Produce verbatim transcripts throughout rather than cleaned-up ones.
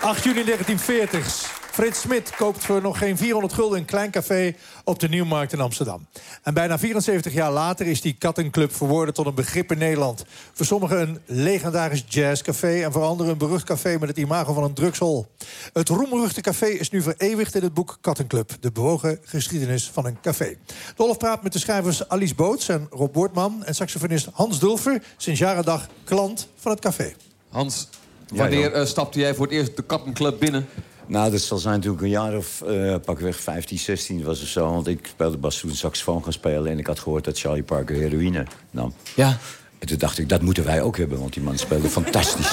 acht juni negentien veertig. Frits Smit koopt voor nog geen vierhonderd gulden een klein café op de Nieuwmarkt in Amsterdam. En bijna vierenzeventig jaar later is die Kattenclub verworden tot een begrip in Nederland. Voor sommigen een legendarisch jazzcafé en voor anderen een berucht café met het imago van een drugshol. Het roemruchte café is nu vereeuwigd in het boek Kattenclub, de bewogen geschiedenis van een café. Dolf praat met de schrijvers Alice Boots en Rob Boortman en saxofonist Hans Dulfer, sinds jaren dag klant van het café. Hans, wanneer uh, stapte jij voor het eerst de Kattenclub binnen? Nou, dat zal zijn natuurlijk een jaar of uh, pakweg vijftien, zestien was het zo. Want ik speelde bas toen saxofoon gaan spelen. En ik had gehoord dat Charlie Parker heroïne nam. Ja. En toen dacht ik, dat moeten wij ook hebben. Want die man speelde fantastisch.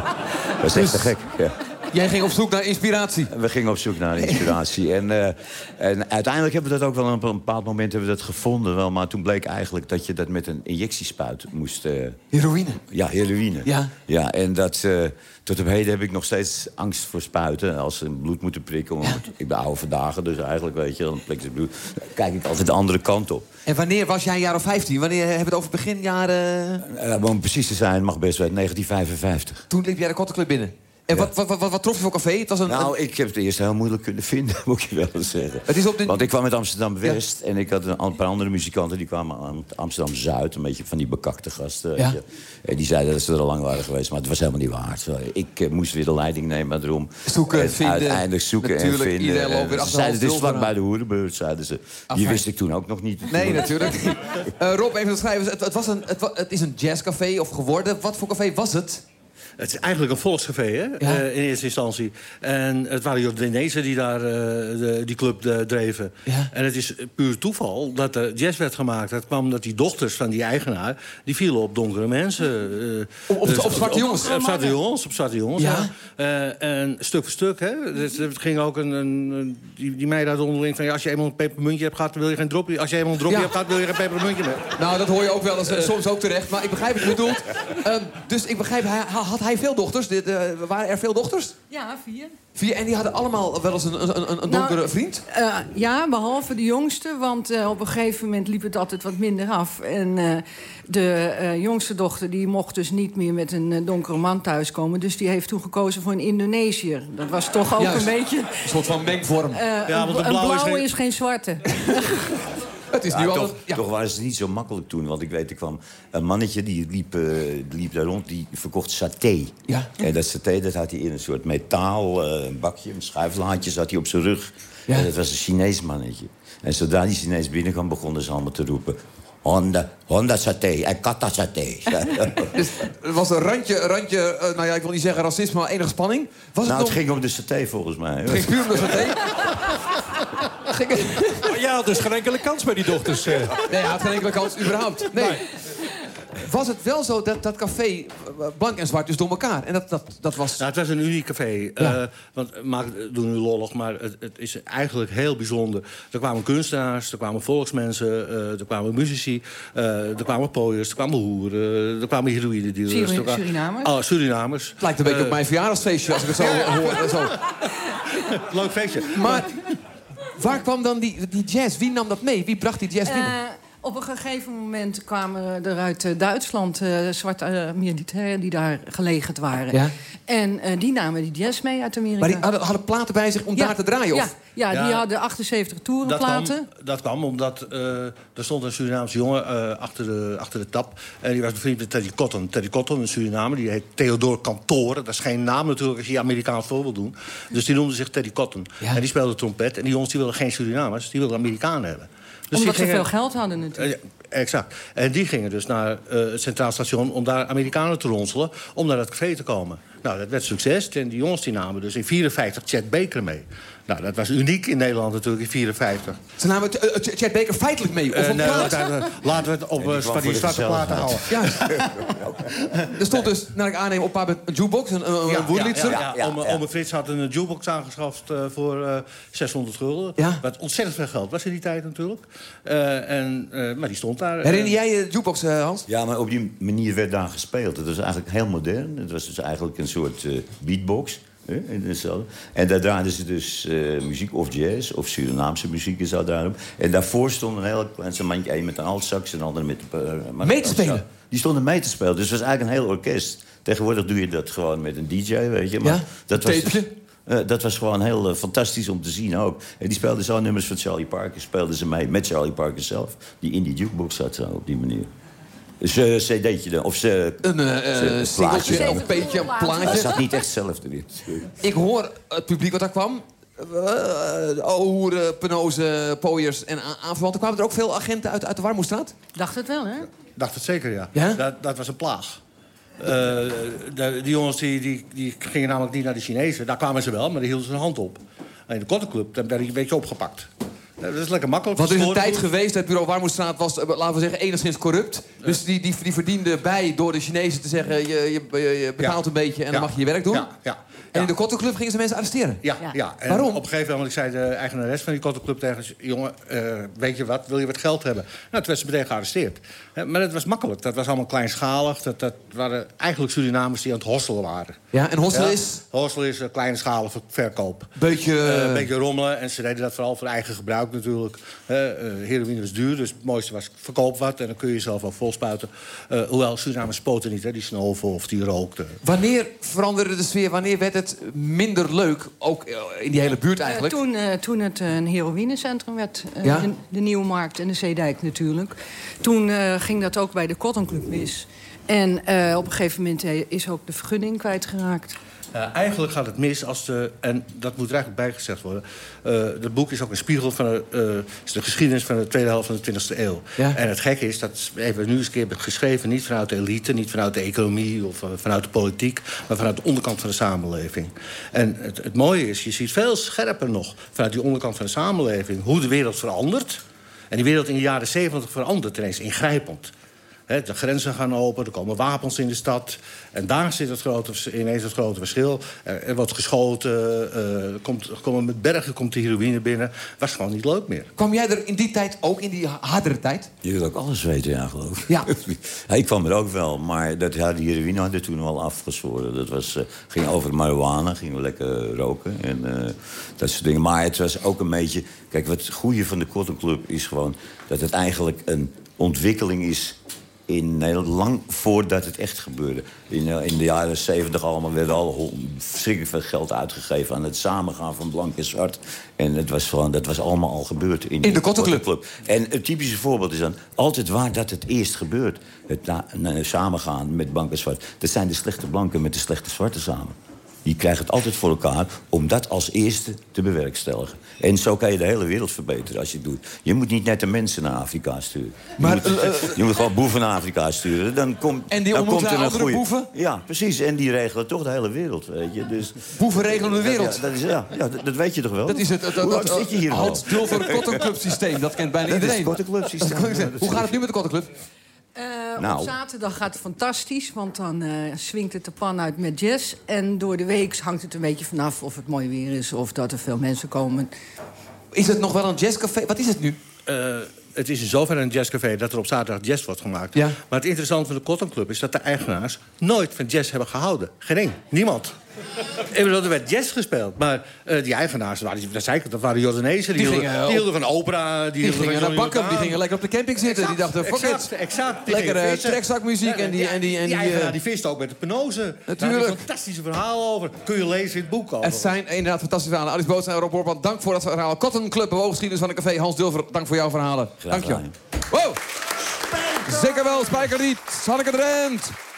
Dat is echt te gek, ja. Jij ging op zoek naar inspiratie? We gingen op zoek naar inspiratie. en, uh, en uiteindelijk hebben we dat ook wel op een bepaald moment hebben we dat gevonden. Wel, maar toen bleek eigenlijk dat je dat met een injectiespuit moest... Uh, heroïne? Ja, heroïne. Ja. Ja, en dat... Uh, tot op heden heb ik nog steeds angst voor spuiten. Als ze bloed moeten prikken. Want ja. Ik ben oude vandaag, dus eigenlijk, weet je... dan prikt het bloed. Dan kijk ik altijd de andere kant op. En wanneer was jij een jaar of vijftien? Wanneer hebben we het over beginjaren? Uh, om precies te zijn, mag best wel, negentien vijfenvijftig. Toen liep jij de Kattenclub binnen? En ja. wat, wat, wat, wat trof je voor café? Het was een, nou, een... ik heb het eerst heel moeilijk kunnen vinden, moet je wel eens zeggen. Het is op de... Want ik kwam uit Amsterdam-West ja. en ik had een paar andere muzikanten... die kwamen uit Amsterdam-Zuid, een beetje van die bekakte gasten. Ja. En die zeiden dat ze er al lang waren geweest, maar het was helemaal niet waar. Ik uh, moest weer de leiding nemen erom. Zoeken, en vinden. Uiteindelijk zoeken natuurlijk, en vinden. Iedereen loopt weer achter zeiden, dit is vlak bij de Hoerenbeurt, zeiden ze. Die Afijn. wist ik toen ook nog niet. Nee, natuurlijk. uh, Rob, even te schrijven. Het, het, was een, het, het is een jazzcafé of geworden. Wat voor café was het? Het is eigenlijk een volkscafé, hè? Ja. Uh, in eerste instantie. En het waren Jordanezen die daar uh, de, die club uh, dreven. Ja. En het is puur toeval dat er jazz werd gemaakt. Dat kwam omdat die dochters van die eigenaar... die vielen op donkere mensen. Uh, op, op, dus, op zwarte jongens? Op, op zwarte jongens, op zwarte jongens, ja. ja. Uh, en stuk voor stuk, hè? Dus, het ging ook een... een die, die meiden hadden onderling van... Ja, als je eenmaal een pepermuntje hebt gehad, dan wil je geen dropje. Als je eenmaal een dropje ja. hebt gehad, wil je geen pepermuntje meer. Nou, dat hoor je ook wel eens, uh, soms ook terecht. Maar ik begrijp wat je bedoelt. Uh, dus ik begrijp, hij, had hij veel dochters? De, de, waren er veel dochters? Ja, vier. Vier, en die hadden allemaal wel eens een, een, een donkere nou, vriend? Uh, ja, behalve de jongste. Want uh, op een gegeven moment liep het altijd wat minder af. En uh, de uh, jongste dochter die mocht dus niet meer met een uh, donkere man thuiskomen. Dus die heeft toen gekozen voor een Indonesiër. Dat was toch ook Juist. een beetje... Een soort van mengvorm. Uh, ja, want een blauw blauwe is geen, is geen zwarte. Het is ja, nu toch, al, ja. toch was het niet zo makkelijk toen. Want ik weet, er kwam een mannetje die liep, uh, die liep daar rond, die verkocht saté. Ja. En dat saté dat had hij in een soort metaal uh, een bakje, een schuiflaadje, zat hij op zijn rug. Ja. En dat was een Chinees mannetje. En zodra die Chinees binnenkwam, begonnen ze allemaal te roepen... Honda, Honda saté en kata saté. Dus er was een randje, randje uh, nou ja, ik wil niet zeggen racisme, maar enige spanning. Was nou, het, het nog... ging om de saté volgens mij. Het ging puur om de saté? ging... Ja, dus geen enkele kans bij die dochters. Uh. Nee, hij had geen enkele kans überhaupt. Nee. nee. Was het wel zo dat dat café blank en zwart dus door elkaar? En dat, dat, dat was... Nou, het was een uniek café. Ja. Uh, want maak doen nu lollig, maar het, het is eigenlijk heel bijzonder. Er kwamen kunstenaars, er kwamen volksmensen, uh, er kwamen muzici, uh, er kwamen pooiers, er kwamen hoeren, er kwamen heroïnedealers. Sur Surinamers? Oh, Surinamers. Het lijkt een beetje uh, op mijn verjaardagsfeestje als ik het zo hoor. Zo. Leuk feestje. Maar waar kwam dan die, die jazz? Wie nam dat mee? Wie bracht die jazz binnen? Uh, Op een gegeven moment kwamen er uit uh, Duitsland uh, zwarte uh, militairen die daar gelegerd waren. Ja? En uh, die namen die jazz mee uit Amerika. Maar die hadden, hadden platen bij zich om ja, daar te draaien? Ja, of? ja, ja, die hadden achtenzeventig toerenplaten. Dat kwam, dat kwam omdat uh, er stond een Surinaamse jongen uh, achter, de, achter de tap. En die was bevriend met Teddy Cotton. Teddy Cotton, een Surinamer, die heet Theodore Cantor. Dat is geen naam natuurlijk als je Amerikaans voor wil doen. Dus die noemde zich Teddy Cotton. Ja. En die speelde trompet. En die jongens die wilden geen Surinamers, die wilden Amerikanen hebben. Dus omdat ze veel geld hadden natuurlijk. Uh, exact. En die gingen dus naar uh, het Centraal Station om daar Amerikanen te ronselen, om naar dat café te komen. Nou, dat werd succes. En die jongens die namen dus in vierenvijftig Chet Baker mee. Nou, dat was uniek in Nederland natuurlijk in vierenvijftig. Ze namen uh, Chet Baker feitelijk mee? Of uh, nee, laten, laten we het op uh, van die zwarte platen houden. Ja. Er stond dus, naar ik aanneem, op een jukebox, een, een ja, woerlitser. Ja, ja, ja, ja, ja. Ome Frits had een jukebox aangeschaft uh, voor uh, zeshonderd gulden. Ja. Wat ontzettend veel geld was in die tijd natuurlijk. Uh, en, uh, maar die stond daar. Uh, Herinner jij je jukebox, uh, Hans? Ja, maar op die manier werd daar gespeeld. Het was eigenlijk heel modern. Het was dus eigenlijk een soort uh, beatbox. En daar draaiden ze dus uh, muziek of jazz of Surinaamse muziek is dat daarop. En daarvoor stond een heel klein mandje, een met een altsax en een ander met de uh, mee te spelen? Die stonden mee te spelen. Dus het was eigenlijk een heel orkest. Tegenwoordig doe je dat gewoon met een D J, weet je. Maar ja? dat was dus, Uh, dat was gewoon heel uh, fantastisch om te zien ook. En die speelden zo nummers van Charlie Parker. Speelden ze mee met Charlie Parker zelf. Die in die jukebox zat zo op die manier. Ze cd'tje dan, of ze... Een uh, singeltje, een beetje, een plaatje. Dat zat niet echt zelf erin. Ik hoor het publiek wat daar kwam. Uh, Oeren, Penozen, Pooiers en aanverwanten. Kwamen er ook veel agenten uit, uit de Warmoestraat? Dacht het wel, hè? Dacht het zeker, ja. Ja? Dat, dat was een plaag. Uh, de, die jongens die, die, die gingen namelijk niet naar de Chinezen. Daar kwamen ze wel, maar die hielden ze hun hand op. En in de Kottenclub, daar werd hij een beetje opgepakt. Dat is lekker makkelijk. Want er is een tijd geweest, het bureau Warmoestraat was, laten we zeggen, enigszins corrupt. Ja. Dus die, die, die verdiende bij door de Chinezen te zeggen, je, je, je betaalt ja. een beetje en dan ja. mag je je werk doen. Ja, ja. En in de Kottenclub gingen ze mensen arresteren? Ja, ja. ja. En waarom? Op een gegeven moment zei de eigenares van die Kottenclub tegen ze... jongen, uh, weet je wat, wil je wat geld hebben? Nou, toen werd ze meteen gearresteerd. He, maar dat was makkelijk, dat was allemaal kleinschalig. Dat, dat waren eigenlijk Surinamers die aan het hosselen waren. Ja, en hosselen ja? is? Hosselen is uh, kleinschalige verkoop. Beetje... Uh, een beetje rommelen. En ze deden dat vooral voor eigen gebruik natuurlijk. Uh, uh, heroïne was duur, dus het mooiste was verkoop wat. En dan kun je jezelf wel volspuiten. Uh, hoewel Surinamers spoten niet, hè, die snoven of die rookten. Wanneer veranderde de sfeer? Wanneer werd het minder leuk? Ook in die hele buurt eigenlijk? Uh, toen, uh, toen het een heroïnecentrum werd. Uh, ja? de, de Nieuwmarkt en de Zeedijk natuurlijk. Toen uh, ging dat ook bij de Kottenclub mis. En uh, op een gegeven moment is ook de vergunning kwijtgeraakt. Uh, eigenlijk gaat het mis als de... En dat moet er eigenlijk bijgezegd worden. Uh, het boek is ook een spiegel van de, uh, is de geschiedenis van de tweede helft van de twintigste eeuw. Ja. En het gekke is, dat hebben we nu eens een keer geschreven... niet vanuit de elite, niet vanuit de economie of uh, vanuit de politiek... maar vanuit de onderkant van de samenleving. En het, het mooie is, je ziet veel scherper nog... vanuit die onderkant van de samenleving hoe de wereld verandert. En die wereld in de jaren zeventig verandert ineens ingrijpend. He, de grenzen gaan open, er komen wapens in de stad. En daar zit het grote, ineens het grote verschil. Er, er wordt geschoten, uh, er komt, er komen met bergen komt de heroïne binnen. Was gewoon niet leuk meer. Kwam jij er in die tijd ook, in die hardere tijd? Je wil ook alles weten, ja, geloof ik. Ja. Ja, ik kwam er ook wel, maar dat, ja, die heroïne hadden toen al afgezworen. Dat was, uh, ging over marijuana, gingen we lekker roken en uh, dat soort dingen. Maar het was ook een beetje... Kijk, wat het goede van de Kottenclub is gewoon... dat het eigenlijk een ontwikkeling is... in Nederland, lang voordat het echt gebeurde. In, in de jaren zeventig allemaal werd al verschrikkelijk veel geld uitgegeven... aan het samengaan van blank en zwart. En het was gewoon, dat was allemaal al gebeurd. In, in de Kottenclub. En het typische voorbeeld is dan altijd waar dat het eerst gebeurt. Het na, na, samengaan met blank en zwart. Dat zijn de slechte blanken met de slechte zwarte samen. Die krijgen het altijd voor elkaar om dat als eerste te bewerkstelligen. En zo kan je de hele wereld verbeteren als je het doet. Je moet niet net de mensen naar Afrika sturen. Je, maar, moet, uh, je moet gewoon boeven naar Afrika sturen. Dan komt, en die dan komt er een andere goeie... boeven? Ja, precies. En die regelen toch de hele wereld, weet je. Dus... Boeven regelen de wereld? Ja, dat, is, ja, ja, dat, dat weet je toch wel? Dat is het, dat, dat, Hoe oud zit je hier al? Het dul voor het Kottenclub systeem. Dat kent bijna dat iedereen. Dat is het Kottenclub systeem. Hoe gaat het nu met de Kottenclub? Uh, nou. Op zaterdag gaat het fantastisch, want dan uh, swingt het de pan uit met jazz. En door de week hangt het een beetje vanaf of het mooi weer is... of dat er veel mensen komen. Is het nog wel een jazzcafé? Wat is het nu? Uh, het is in zoverre een jazzcafé dat er op zaterdag jazz wordt gemaakt. Ja. Maar het interessante van de Kottenclub is dat de eigenaars... nooit van jazz hebben gehouden. Geen één. Niemand. Ik bedoel, er werd jazz gespeeld. Maar uh, die eigenaars, waren, dat, zei ik, dat waren Jordanezen. Die, die, hielden, gingen, die hielden van opera. Die, die gingen naar Bakken, die gingen lekker op de camping zitten. Exact, die dachten, fuck exact, it. Exact, lekker trekzakmuziek. Ja, en die, en die, en die, die, eigenaar uh, die vist ook met de Penozen. Natuurlijk. Daar is een fantastische verhaal over. Kun je lezen in het boek over. Het zijn inderdaad fantastische verhalen. Alice Boots en Rob Borban, dank voor dat verhaal. Kottenclub, bewooggeschiedenis van een café. Hans Dulver, dank voor jouw verhalen. Graag dank je. gedaan. Wow. Zeker wel, Spijkerlied, Hanneke Drent.